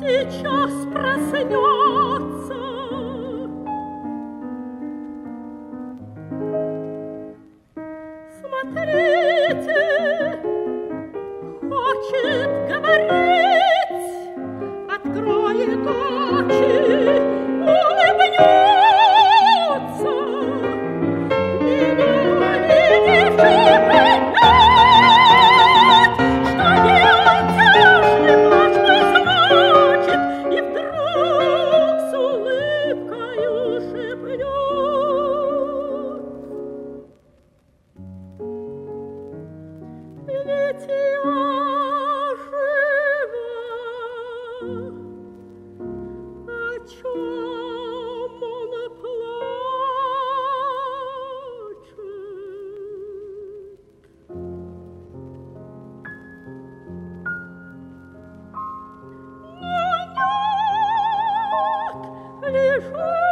сейчас проснется. Смотрите, хочет говорить, откроет очи, улыбнется. Меня видишь и понять, что неутешный плач мой значит, и вдруг с улыбкою шепнет. Ведь я жива, о чем он плачет? Но нет, лишь